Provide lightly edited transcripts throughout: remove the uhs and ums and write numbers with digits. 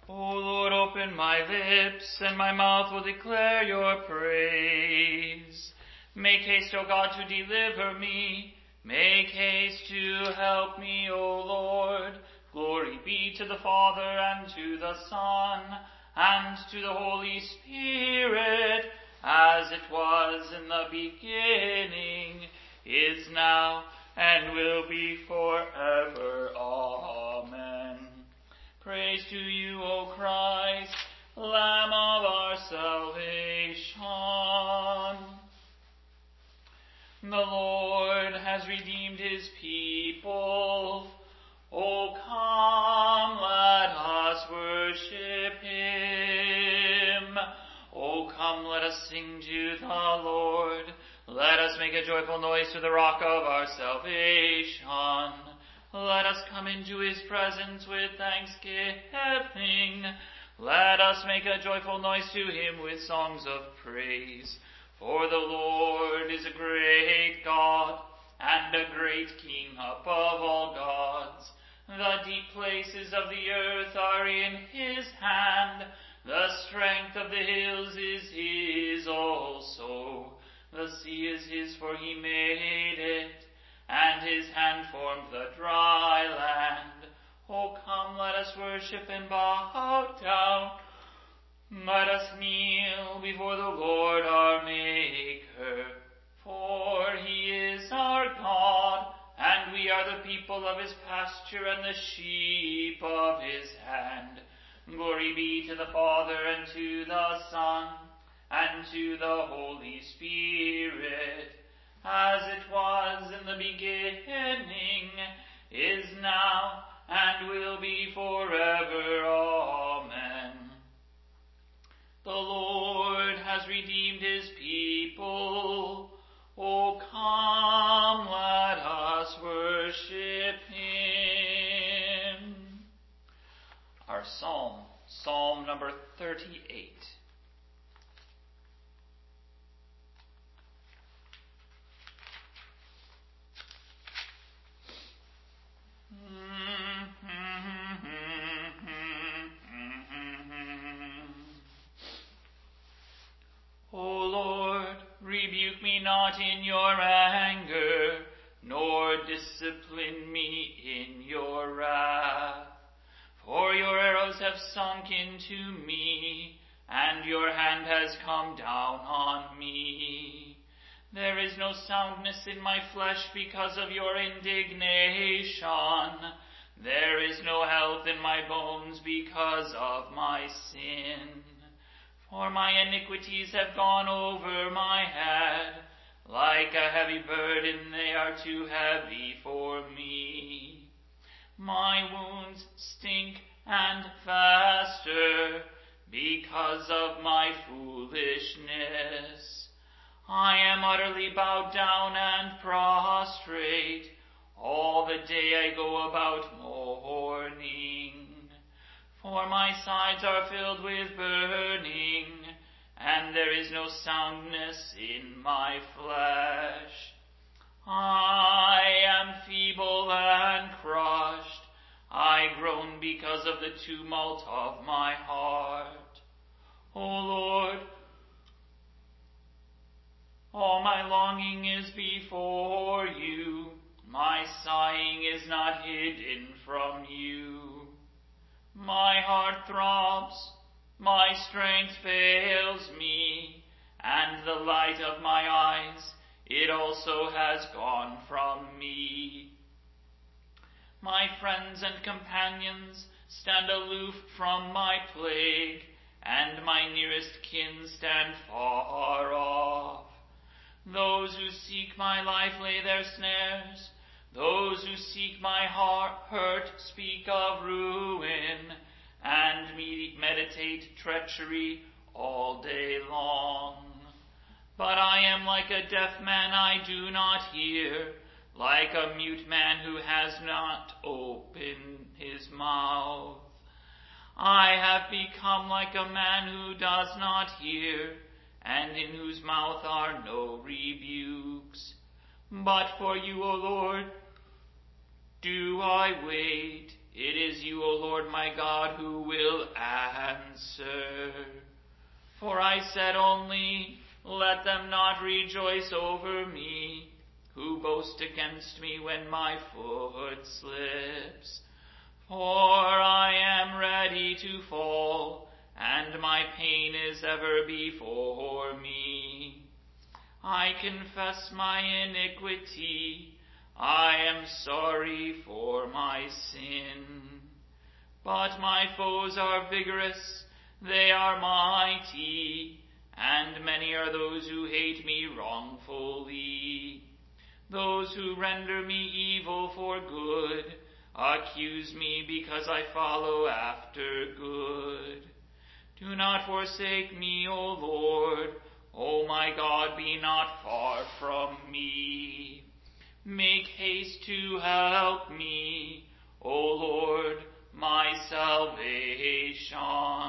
O Lord, open my lips, and my mouth will declare your praise. Make haste, O God, to deliver me. Make haste to help me, O Lord. Glory be to the Father, and to the Son, and to the Holy Spirit, as it was in the beginning, is now, and will be forever. Amen. Praise to you, O Christ, Lamb of our salvation. The Lord has redeemed his people. O come, let us worship him. O come, let us sing to the Lord. Let us make a joyful noise to the rock of our salvation. Let us come into his presence with thanksgiving. Let us make a joyful noise to him with songs of praise. For the Lord is a great God and a great King above all gods. The deep places of the earth are in his hand. The strength of the hills is his also. The sea is his, for he made it, and his hand formed the dry land. O come, let us worship and bow down. Let us kneel before the Lord our Maker. For he is our God, and we are the people of his pasture and the sheep of his hand. Glory be to the Father, and to the Son, and to the Holy Spirit, as it was in the beginning, is now, and will be forever. Amen. The Lord has redeemed his people. O come, let us worship him. Our psalm, Psalm number 38. O Lord, rebuke me not in your anger, nor discipline me in your wrath. For your arrows have sunk into me, and your hand has come down on me. There is no soundness in my flesh because of your indignation. There is no health in my bones because of my sin. For my iniquities have gone over my head. Like a heavy burden, they are too heavy for me. My wounds stink and fester because of my foolishness. I am utterly bowed down and prostrate. All the day I go about mourning. For my sides are filled with burning, and there is no soundness in my flesh. I am feeble and crushed. I groan because of the tumult of my heart. O Lord, all my longing is before you. My sighing is not hidden from you. My heart throbs, my strength fails me, and the light of my eyes, it also has gone from me. My friends and companions stand aloof from my plague, and my nearest kin stand far off. Those who seek my life lay their snares. Those who seek my hurt speak of ruin, and meditate treachery all day long. But I am like a deaf man, I do not hear, like a mute man who has not opened his mouth. I have become like a man who does not hear, and in whose mouth are no rebukes. But for you, O Lord, do I wait. It is you, O Lord my God, who will answer. For I said only, let them not rejoice over me, who boast against me when my foot slips. For I am ready to fall, and my pain is ever before me. I confess my iniquity. I am sorry for my sin. But my foes are vigorous, they are mighty, and many are those who hate me wrongfully. Those who render me evil for good accuse me because I follow after good. Do not forsake me, O Lord. O my God, be not far from me. Make haste to help me, O Lord, my salvation.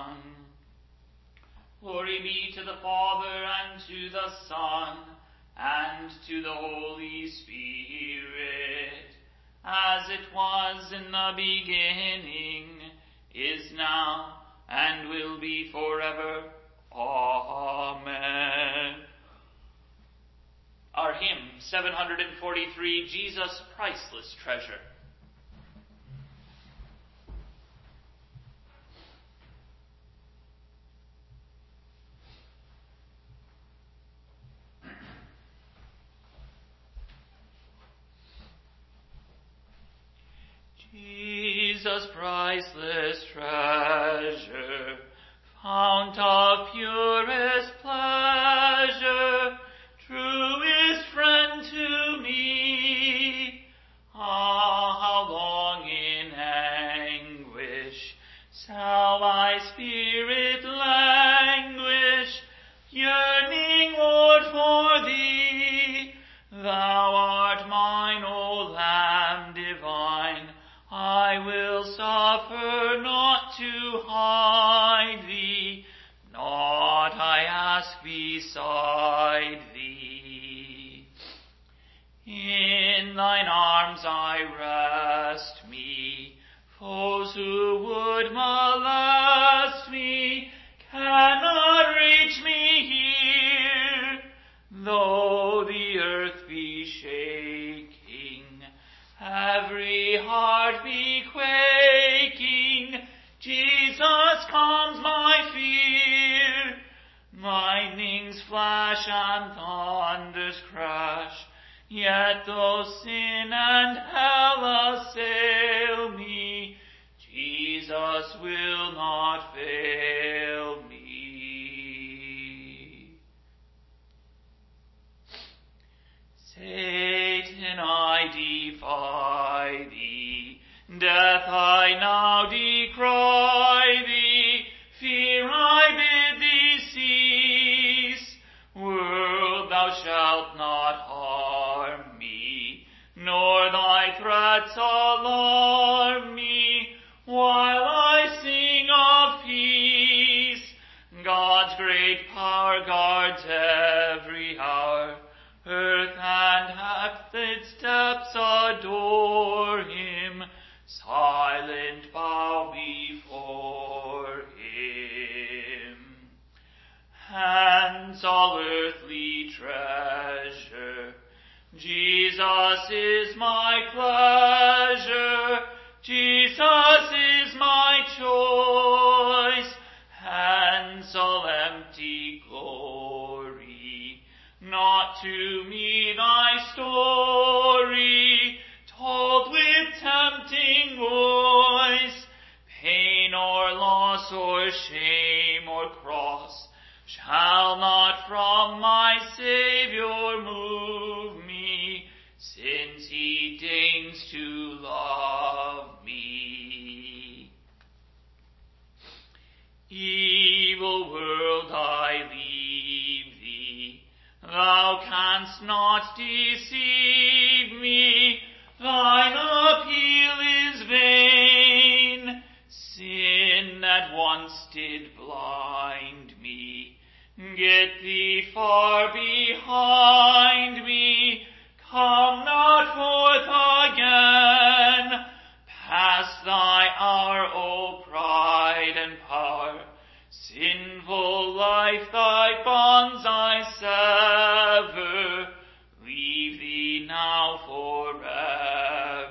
Glory be to the Father, and to the Son, and to the Holy Spirit, as it was in the beginning, is now, and will be forever. Amen. Our hymn, 743, Jesus, Priceless Treasure. Jesus, priceless treasure, fount of purest pleasure, truest friend to me. Ah, how long in anguish shall my spirit languish, yearning, Lord, for thee. Thou art mine, O Lamb divine, I will suffer not to hide thee, naught I ask beside thee. In thine arms I rest me, foes who would molest me cannot reach me here, though the earth be shaking, every heart be quaking. Jesus calms my fear. Lightnings flash and thunders crash, yet though sin and hell assail me, Jesus will not fail me. Satan, I defy thee, death I now decry thee, fear I bid thee cease. World, thou shalt not harm me, nor thy threats alarm me, while I sing of peace. God's great power guards every hour, earth and its depths adore him, silent bow before him. Hence all earthly treasure, Jesus is my pleasure, Jesus is my choice. Hence all empty glory, not to me thy story, told with tempting voice. Pain or loss or shame or cross shall not from my Savior move me, since he deigns to love me. Evil world, I leave thee, thou canst not deceive me, thine appeal is vain. Sin that once did blind me, get thee far behind me, come not forth again, pass thy Sinful life, thy bonds I sever, leave thee now forever.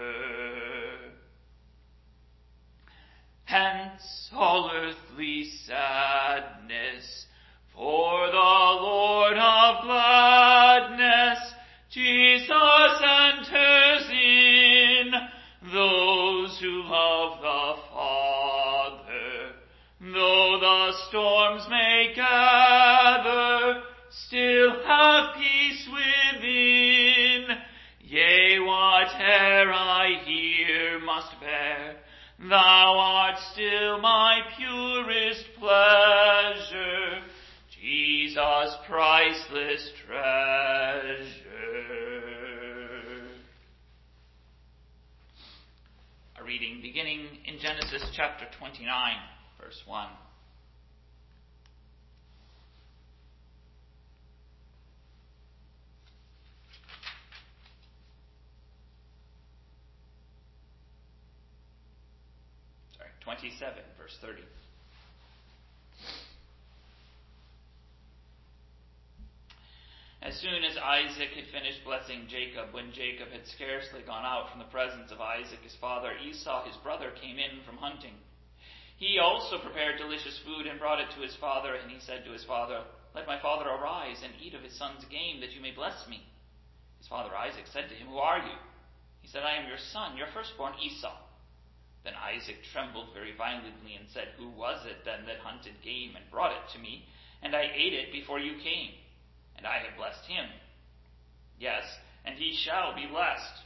Hence all earthly sadness, for the Lord of gladness, Jesus enters in. Those who love the Father, though the storms may gather, still have peace within. Yea, whate'er I here must bear, thou art still my purest pleasure, Jesus, priceless treasure. A reading beginning in Genesis chapter 29, verse 1. Sorry, 27, verse 30. As soon as Isaac had finished blessing Jacob, when Jacob had scarcely gone out from the presence of Isaac his father, Esau his brother came in from hunting. He also prepared delicious food and brought it to his father, and he said to his father, "Let my father arise and eat of his son's game, that you may bless me." His father Isaac said to him, "Who are you?" He said, "I am your son, your firstborn Esau." Then Isaac trembled very violently and said, "Who was it then that hunted game and brought it to me? And I ate it before you came. And I have blessed him. Yes, and he shall be blessed."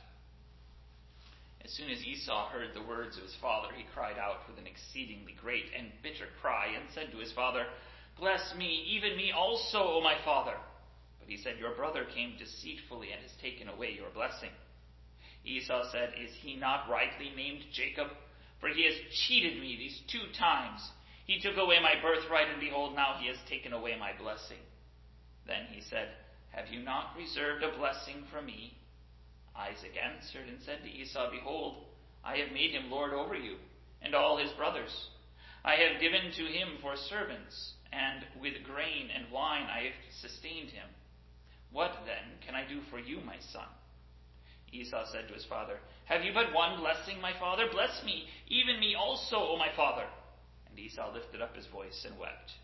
As soon as Esau heard the words of his father, he cried out with an exceedingly great and bitter cry, and said to his father, "Bless me, even me also, O my father." But he said, "Your brother came deceitfully and has taken away your blessing." Esau said, "Is he not rightly named Jacob? For he has cheated me these 2 times. He took away my birthright, and behold, now he has taken away my blessing." Then he said, "Have you not reserved a blessing for me?" Isaac answered and said to Esau, "Behold, I have made him lord over you, and all his brothers. I have given to him for servants, and with grain and wine I have sustained him. What then can I do for you, my son?" Esau said to his father, "Have you but one blessing, my father? Bless me, even me also, O my father." And Esau lifted up his voice and wept.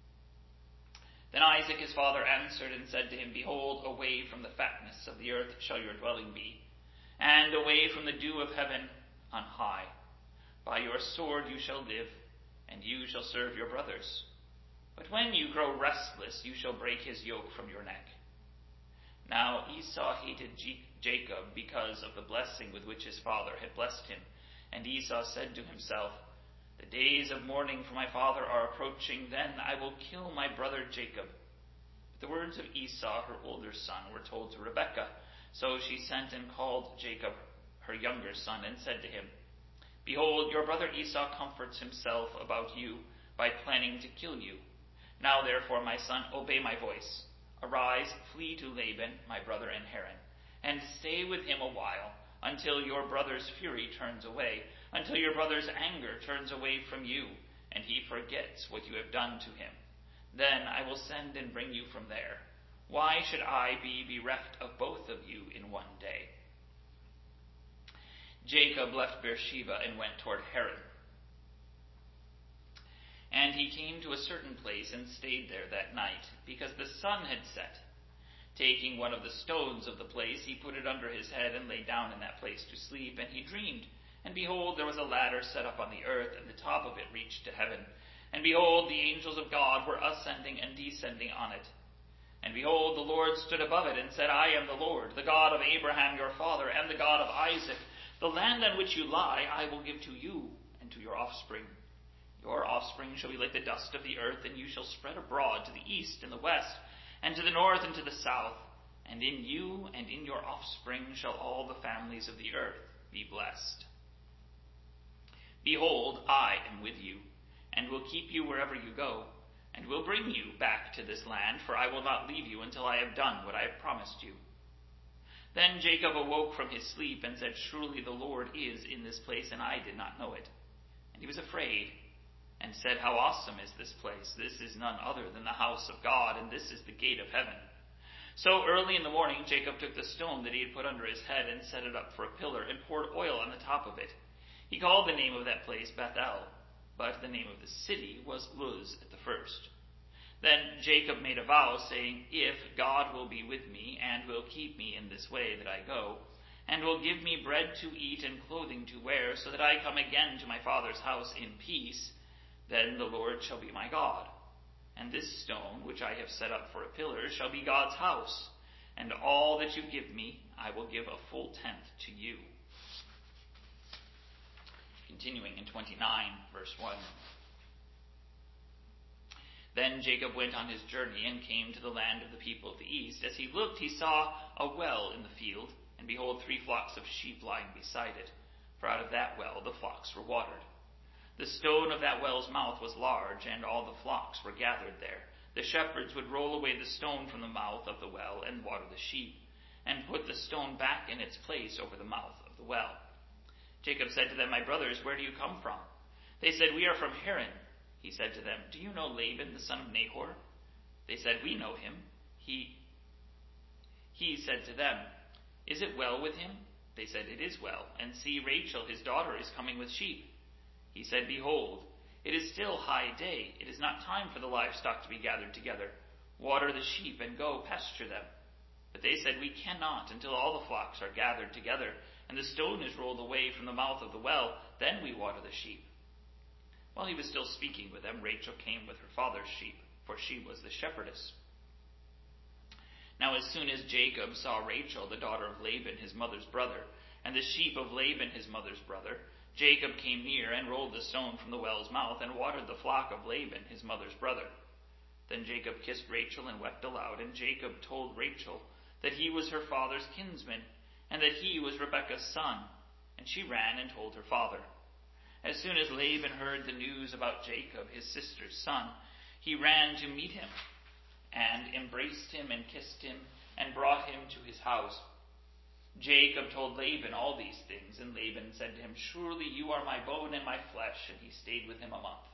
Then Isaac his father answered and said to him, "Behold, away from the fatness of the earth shall your dwelling be, and away from the dew of heaven on high. By your sword you shall live, and you shall serve your brothers. But when you grow restless, you shall break his yoke from your neck." Now Esau hated Jacob because of the blessing with which his father had blessed him. And Esau said to himself, "The days of mourning for my father are approaching, then I will kill my brother Jacob." But the words of Esau, her older son, were told to Rebekah. So she sent and called Jacob, her younger son, and said to him, "Behold, your brother Esau comforts himself about you by planning to kill you. Now therefore, my son, obey my voice. Arise, flee to Laban, my brother in Haran, and stay with him a while, until your brother's fury turns away, until your brother's anger turns away from you, and he forgets what you have done to him. Then I will send and bring you from there. Why should I be bereft of both of you in one day?" Jacob left Beersheba and went toward Haran. And he came to a certain place and stayed there that night, because the sun had set. Taking one of the stones of the place, he put it under his head and lay down in that place to sleep, and he dreamed. And behold, there was a ladder set up on the earth, and the top of it reached to heaven. And behold, the angels of God were ascending and descending on it. And behold, the Lord stood above it and said, "I am the Lord, the God of Abraham your father, and the God of Isaac. The land on which you lie I will give to you and to your offspring. Your offspring shall be like the dust of the earth, and you shall spread abroad to the east and the west, and to the north and to the south. And in you and in your offspring shall all the families of the earth be blessed. Behold, I am with you, and will keep you wherever you go, and will bring you back to this land, for I will not leave you until I have done what I have promised you." Then Jacob awoke from his sleep and said, "Surely the Lord is in this place, and I did not know it." And he was afraid. And and said, "How awesome is this place! This is none other than the house of God, and this is the gate of heaven." So early in the morning Jacob took the stone that he had put under his head and set it up for a pillar, and poured oil on the top of it. He called the name of that place Bethel, but the name of the city was Luz at the first. Then Jacob made a vow, saying, "If God will be with me, and will keep me in this way that I go, and will give me bread to eat and clothing to wear, so that I come again to my father's house in peace, then the Lord shall be my God. And this stone, which I have set up for a pillar, shall be God's house, and all that you give me, I will give a full tenth to you." Continuing in 29, verse 1. Then Jacob went on his journey and came to the land of the people of the east. As he looked, he saw a well in the field, and behold, 3 flocks of sheep lying beside it, for out of that well the flocks were watered. The stone of that well's mouth was large, and all the flocks were gathered there. The shepherds would roll away the stone from the mouth of the well and water the sheep, and put the stone back in its place over the mouth of the well. Jacob said to them, "My brothers, where do you come from?" They said, "We are from Haran." He said to them, "Do you know Laban, the son of Nahor?" They said, "We know him." He said to them, "Is it well with him?" They said, "It is well. And see, Rachel, his daughter, is coming with sheep." He said, "Behold, it is still high day. It is not time for the livestock to be gathered together. Water the sheep and go pasture them." But they said, "We cannot until all the flocks are gathered together, and the stone is rolled away from the mouth of the well. Then we water the sheep." While he was still speaking with them, Rachel came with her father's sheep, for she was the shepherdess. Now as soon as Jacob saw Rachel, the daughter of Laban, his mother's brother, and the sheep of Laban, his mother's brother, Jacob came near and rolled the stone from the well's mouth and watered the flock of Laban, his mother's brother. Then Jacob kissed Rachel and wept aloud, and Jacob told Rachel that he was her father's kinsman, and that he was Rebekah's son, and she ran and told her father. As soon as Laban heard the news about Jacob, his sister's son, he ran to meet him, and embraced him and kissed him, and brought him to his house. Jacob told Laban all these things, and Laban said to him, "Surely you are my bone and my flesh," and he stayed with him a month.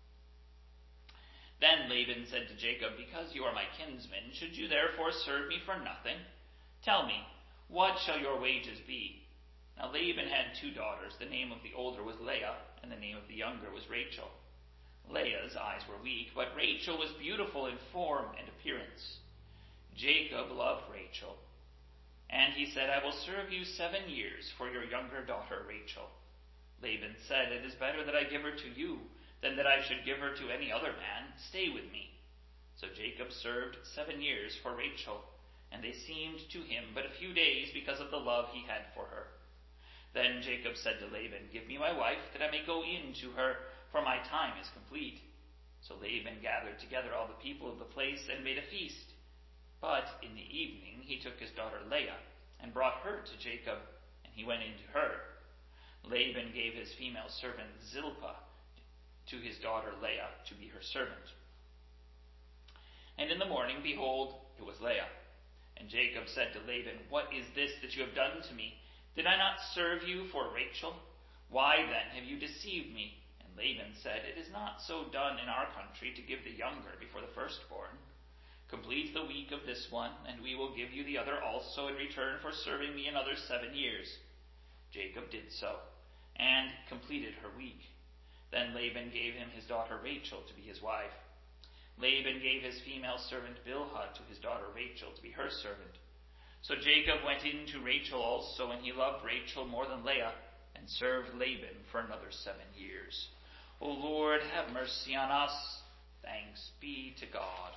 Then Laban said to Jacob, "Because you are my kinsman, should you therefore serve me for nothing? Tell me, what shall your wages be?" Now Laban had 2 daughters. The name of the older was Leah, and the name of the younger was Rachel. Leah's eyes were weak, but Rachel was beautiful in form and appearance. Jacob loved Rachel, and he said, "I will serve you 7 years for your younger daughter Rachel." Laban said, "It is better that I give her to you than that I should give her to any other man. Stay with me." So Jacob served 7 years for Rachel, and they seemed to him but a few days because of the love he had for her. Then Jacob said to Laban, "Give me my wife, that I may go in to her, for my time is complete." So Laban gathered together all the people of the place and made a feast. But in the evening he took his daughter Leah and brought her to Jacob, and he went in to her. Laban gave his female servant Zilpah to his daughter Leah to be her servant. And in the morning, behold, it was Leah. And Jacob said to Laban, "What is this that you have done to me? Did I not serve you for Rachel? Why then have you deceived me?" And Laban said, "It is not so done in our country to give the younger before the firstborn. Complete the week of this one, and we will give you the other also in return for serving me another 7 years." Jacob did so, and completed her week. Then Laban gave him his daughter Rachel to be his wife. Laban gave his female servant Bilhah to his daughter Rachel to be her servant. So Jacob went in to Rachel also, and he loved Rachel more than Leah, and served Laban for another 7 years. O Lord, have mercy on us. Thanks be to God.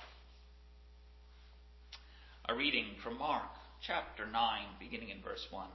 A reading from Mark, chapter 9, beginning in verse 1.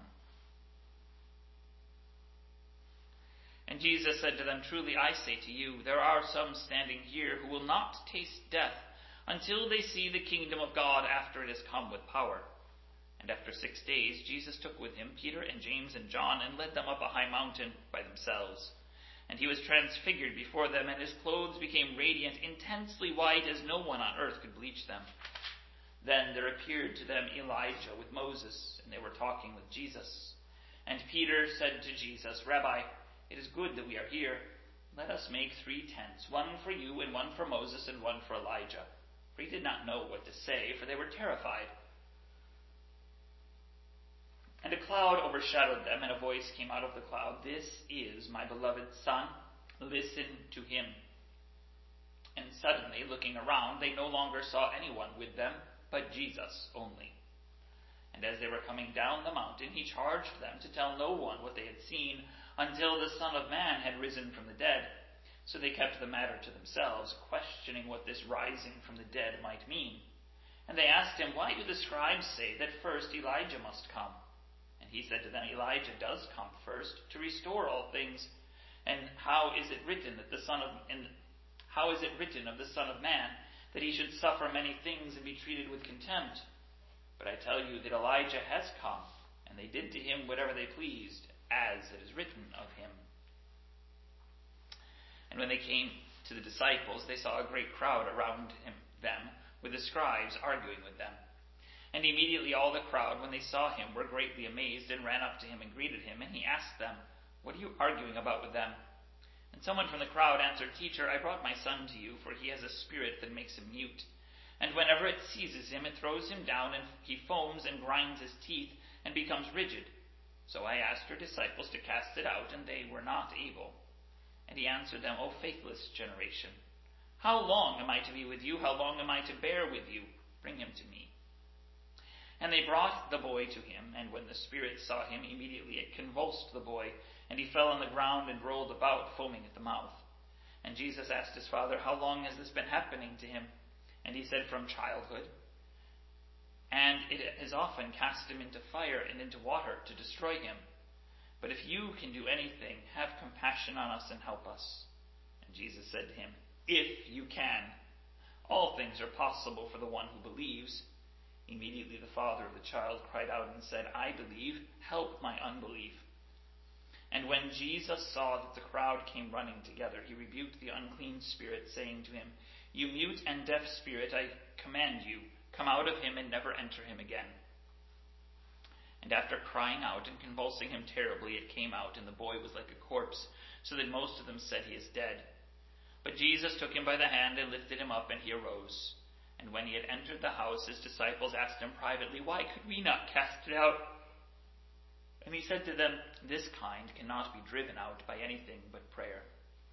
And Jesus said to them, "Truly I say to you, there are some standing here who will not taste death until they see the kingdom of God after it has come with power." And after 6 days, Jesus took with him Peter and James and John, and led them up a high mountain by themselves. And he was transfigured before them, and his clothes became radiant, intensely white, as no one on earth could bleach them. Then there appeared to them Elijah with Moses, and they were talking with Jesus. And Peter said to Jesus, "Rabbi, it is good that we are here. Let us make 3 tents, one for you and one for Moses and one for Elijah. For he did not know what to say, for they were terrified. And a cloud overshadowed them, and a voice came out of the cloud, "This is my beloved Son, listen to him." And suddenly, looking around, they no longer saw anyone with them, but Jesus only. And as they were coming down the mountain, he charged them to tell no one what they had seen until the Son of Man had risen from the dead. So they kept the matter to themselves, questioning what this rising from the dead might mean. And they asked him, "Why do the scribes say that first Elijah must come?" And he said to them, "Elijah does come first to restore all things. And how is it written of the Son of Man that he should suffer many things and be treated with contempt? But I tell you that Elijah has come, and they did to him whatever they pleased, as it is written of him." And when they came to the disciples, they saw a great crowd around them, with the scribes arguing with them. And immediately all the crowd, when they saw him, were greatly amazed, and ran up to him and greeted him. And he asked them, "What are you arguing about with them?" And someone from the crowd answered, "Teacher, I brought my son to you, for he has a spirit that makes him mute. And whenever it seizes him, it throws him down, and he foams and grinds his teeth, and becomes rigid. So I asked your disciples to cast it out, and they were not able." And he answered them, "O faithless generation, how long am I to be with you? How long am I to bear with you? Bring him to me." And they brought the boy to him, and when the spirit saw him, immediately it convulsed the boy, and he fell on the ground and rolled about, foaming at the mouth. And Jesus asked his father, "How long has this been happening to him?" And he said, "From childhood. And it has often cast him into fire and into water to destroy him. But if you can do anything, have compassion on us and help us." And Jesus said to him, "If you can. All things are possible for the one who believes." Immediately the father of the child cried out and said, "I believe, help my unbelief." And when Jesus saw that the crowd came running together, he rebuked the unclean spirit, saying to him, "You mute and deaf spirit, I command you, come out of him and never enter him again." And after crying out and convulsing him terribly, it came out, and the boy was like a corpse, so that most of them said, "He is dead." But Jesus took him by the hand and lifted him up, and he arose. And when he had entered the house, his disciples asked him privately, "Why could we not cast it out?" And he said to them, "This kind cannot be driven out by anything but prayer."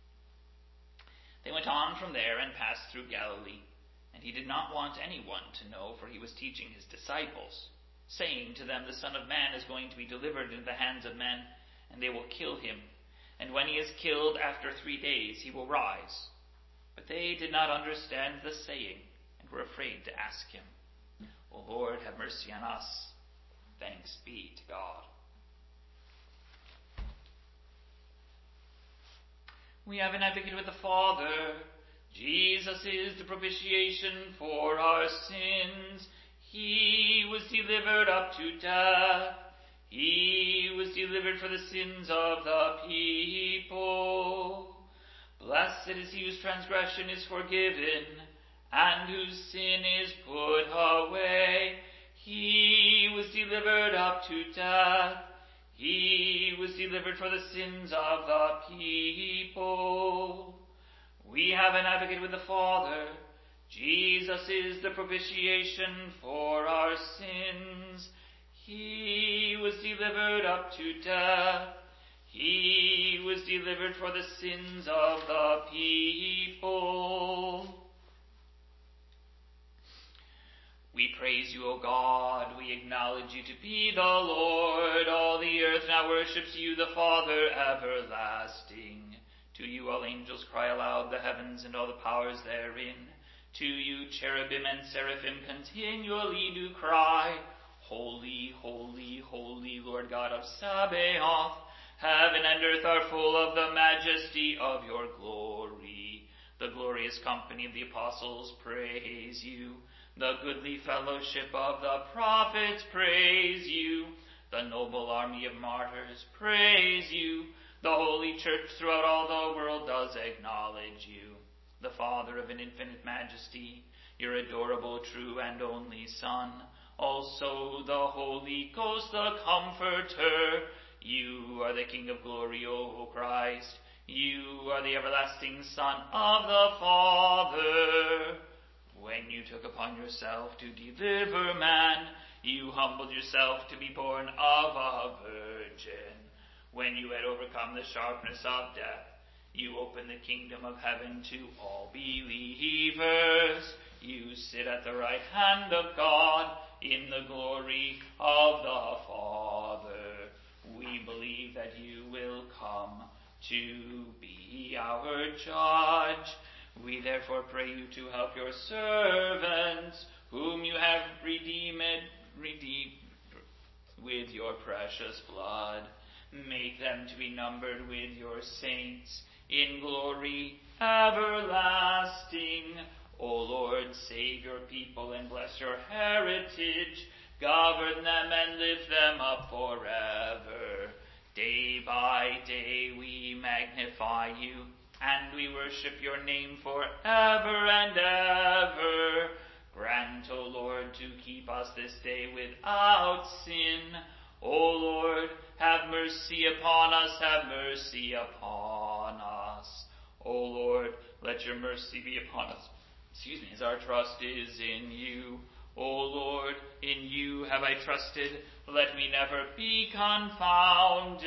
They went on from there and passed through Galilee, and he did not want anyone to know, for he was teaching his disciples, saying to them, "The Son of Man is going to be delivered into the hands of men, and they will kill him. And when he is killed, after 3 days he will rise." But they did not understand the saying, and were afraid to ask him. O Lord, have mercy on us. Thanks be to God. We have an advocate with the Father. Jesus is the propitiation for our sins. He was delivered up to death. He was delivered for the sins of the people. Blessed is he whose transgression is forgiven, and whose sin is put away. He was delivered up to death. He was delivered for the sins of the people. We have an advocate with the Father. Jesus is the propitiation for our sins. He was delivered up to death. He was delivered for the sins of the people. We praise you, O God. We acknowledge you to be the Lord. All the earth now worships you, the Father everlasting. To you all angels cry aloud, the heavens and all the powers therein. To you cherubim and seraphim continually do cry, Holy, holy, holy, Lord God of Sabaoth. Heaven and earth are full of the majesty of your glory. The glorious company of the apostles praise you. The goodly fellowship of the prophets praise you. The noble army of martyrs praise you. The holy church throughout all the world does acknowledge you. The Father of an infinite majesty, your adorable, true, and only Son. Also the Holy Ghost, the Comforter. You are the King of glory, O Christ. You are the everlasting Son of the Father. When you took upon yourself to deliver man, you humbled yourself to be born of a virgin. When you had overcome the sharpness of death, you opened the kingdom of heaven to all believers. You sit at the right hand of God in the glory of the Father. We believe that you will come to be our judge. We therefore pray you to help your servants, whom you have redeemed with your precious blood. Make them to be numbered with your saints in glory everlasting. O Lord, save your people and bless your heritage. Govern them and lift them up forever. Day by day we magnify you, and we worship your name forever and ever. Grant, O Lord, to keep us this day without sin. O Lord, have mercy upon us, have mercy upon us. O Lord, let your mercy be upon us, as our trust is in you. O Lord, in you have I trusted, let me never be confounded.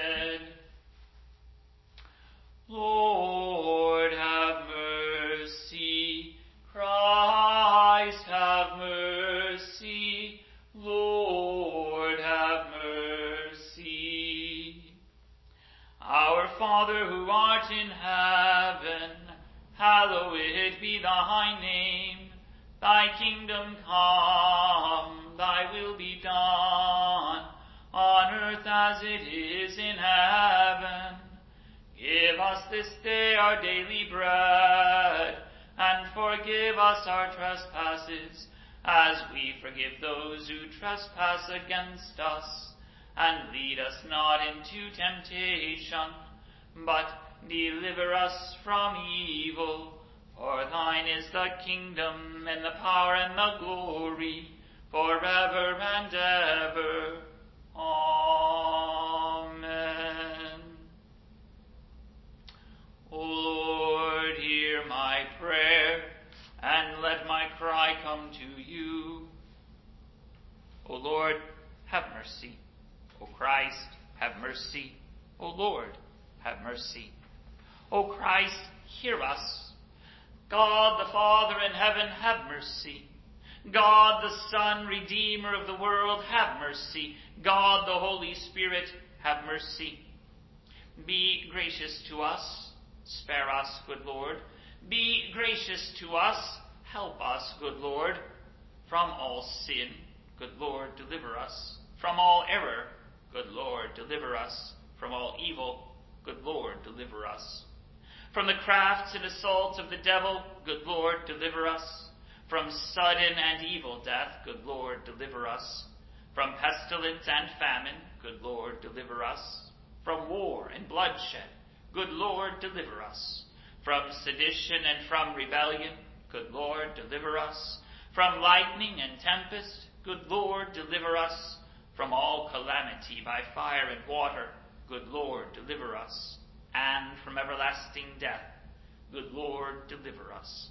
Lord, have mercy. Christ, have mercy. Lord, have mercy. Our Father who art in heaven, hallowed be thy name. Thy kingdom come, thy will be done, on earth as it is in heaven. Give us this day our daily bread, and forgive us our trespasses, as we forgive those who trespass against us. And lead us not into temptation, but deliver us from evil. For thine is the kingdom, and the power, and the glory, forever and ever. Amen. O Lord, hear my prayer, and let my cry come to you. O Lord, have mercy. O Christ, have mercy. O Lord, have mercy. O Christ, hear us. God the Father in heaven, have mercy. God the Son, Redeemer of the world, have mercy. God the Holy Spirit, have mercy. Be gracious to us. Spare us, good Lord. Be gracious to us. Help us, good Lord. From all sin, good Lord, deliver us. From all error, good Lord, deliver us. From all evil, good Lord, deliver us. From the crafts and assaults of the devil, good Lord, deliver us. From sudden and evil death, good Lord, deliver us. From pestilence and famine, good Lord, deliver us. From war and bloodshed, good Lord, deliver us. From sedition and from rebellion, good Lord, deliver us. From lightning and tempest, good Lord, deliver us. From all calamity by fire and water, good Lord, deliver us. And from everlasting death, good Lord, deliver us.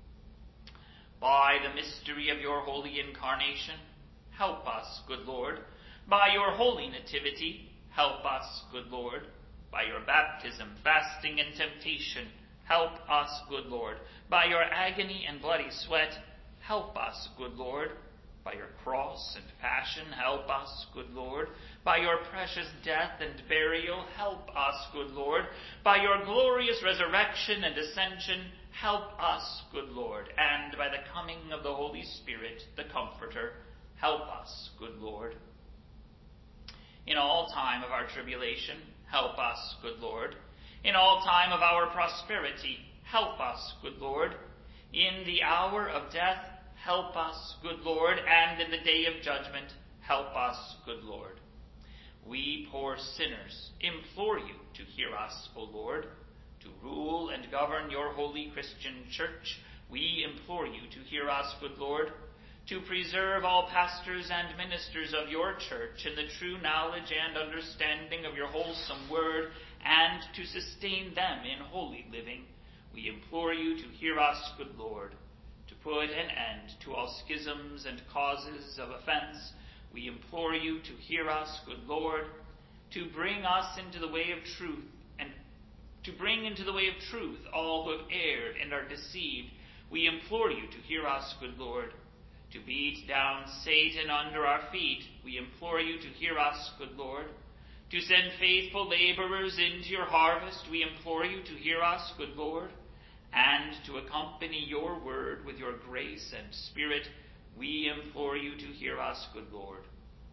By the mystery of your holy incarnation, help us, good Lord. By your holy nativity, help us, good Lord. By your baptism, fasting, and temptation, help us, good Lord. By your agony and bloody sweat, help us, good Lord. By your cross and passion, help us, good Lord. By your precious death and burial, help us, good Lord. By your glorious resurrection and ascension, help us, good Lord. And by the coming of the Holy Spirit, the Comforter, help us, good Lord. In all time of our tribulation, help us, good Lord. In all time of our prosperity, help us, good Lord. In the hour of death, help us, good Lord, and in the day of judgment, help us, good Lord. We poor sinners implore you to hear us, O Lord. To rule and govern your holy Christian church, we implore you to hear us, good Lord. To preserve all pastors and ministers of your church in the true knowledge and understanding of your wholesome word, and to sustain them in holy living, we implore you to hear us, good Lord. To put an end to all schisms and causes of offense, we implore you to hear us, good Lord. To bring us into the way of truth, and to bring into the way of truth all who have erred and are deceived, we implore you to hear us, good Lord. To beat down Satan under our feet, we implore you to hear us, good Lord. To send faithful laborers into your harvest, we implore you to hear us, good Lord. And to accompany your word with your grace and spirit, we implore you to hear us, good Lord.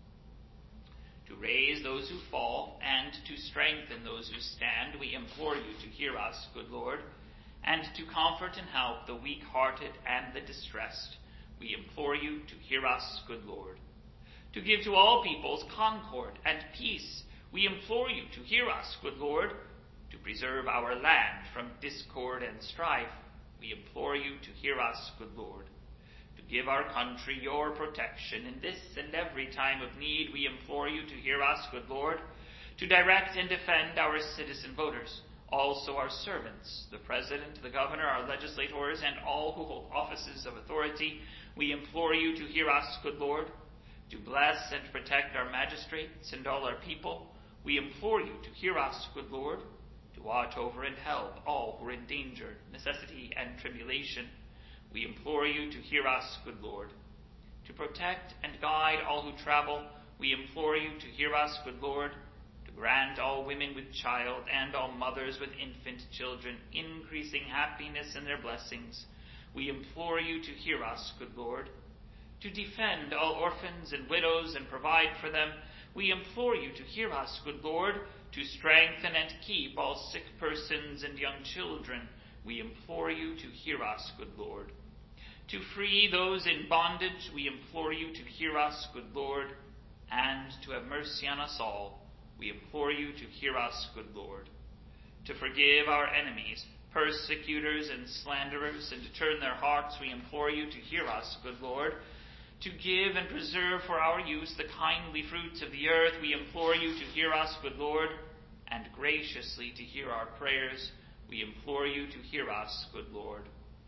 To raise those who fall and to strengthen those who stand, we implore you to hear us, good Lord. And to comfort and help the weak-hearted and the distressed, we implore you to hear us, good Lord. To give to all peoples concord and peace, we implore you to hear us, good Lord. To preserve our land from discord and strife, we implore you to hear us, good Lord. To give our country your protection in this and every time of need, we implore you to hear us, good Lord. To direct and defend our citizen voters, also our servants, the President, the Governor, our legislators, and all who hold offices of authority, we implore you to hear us, good Lord. To bless and protect our magistrates and all our people, we implore you to hear us, good Lord. To watch over and help all who are in danger, necessity, and tribulation, we implore you to hear us, good Lord. To protect and guide all who travel, we implore you to hear us, good Lord. To grant all women with child and all mothers with infant children increasing happiness in their blessings, we implore you to hear us, good Lord. To defend all orphans and widows and provide for them, we implore you to hear us, good Lord. To strengthen and keep all sick persons and young children, we implore you to hear us, good Lord. To free those in bondage, we implore you to hear us, good Lord. And to have mercy on us all, we implore you to hear us, good Lord. To forgive our enemies, persecutors and slanderers, and to turn their hearts, we implore you to hear us, good Lord. To give and preserve for our use the kindly fruits of the earth, we implore you to hear us, good Lord. And graciously to hear our prayers, we implore you to hear us, good Lord.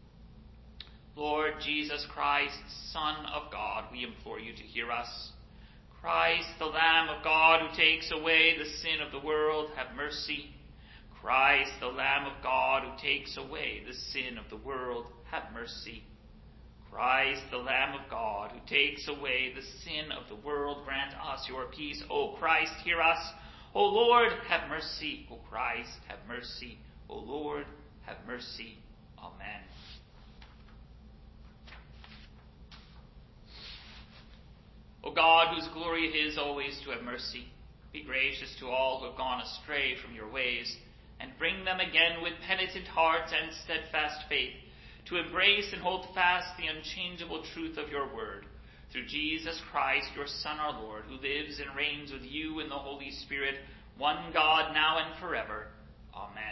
Lord Jesus Christ, Son of God, we implore you to hear us. Christ, the Lamb of God, who takes away the sin of the world, have mercy. Christ, the Lamb of God, who takes away the sin of the world, have mercy. Christ, the Lamb of God, who takes away the sin of the world, grant us your peace. O Christ, hear us. O Lord, have mercy. O Christ, have mercy. O Lord, have mercy. Amen. O God, whose glory it is always to have mercy, be gracious to all who have gone astray from your ways, and bring them again with penitent hearts and steadfast faith, to embrace and hold fast the unchangeable truth of your word, through Jesus Christ, your Son, our Lord, who lives and reigns with you in the Holy Spirit, one God, now and forever. Amen.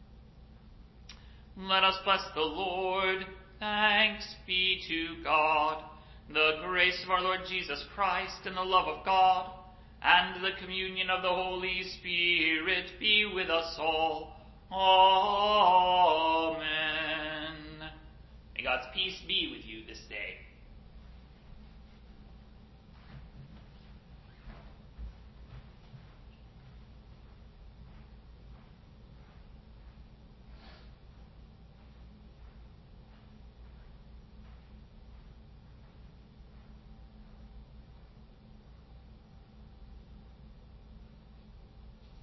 Let us bless the Lord. Thanks be to God. The grace of our Lord Jesus Christ, and the love of God, and the communion of the Holy Spirit be with us all. Amen. May God's peace be with you this day.